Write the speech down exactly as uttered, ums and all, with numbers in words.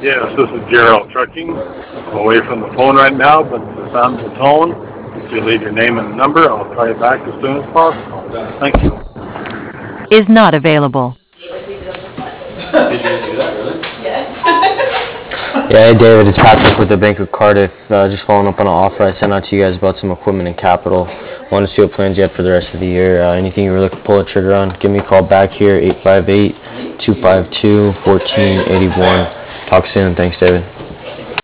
Yes, this is Gerald Trucking. I'm away from the phone right now, but if I'm the tone, if you leave your name and number, I'll try it back as soon as possible. Thank you. Is not available. Did you just do that, really? Yeah, hey David, it's Patrick with the Bank of Cardiff. Uh, just following up on an offer I sent out to you guys about some equipment and capital. Want to see what plans you had for the rest of the year. Uh, anything you were looking to pull a trigger on, give me a call back here, eight five eight, two five two, one four eight one. Talk soon. Thanks, David.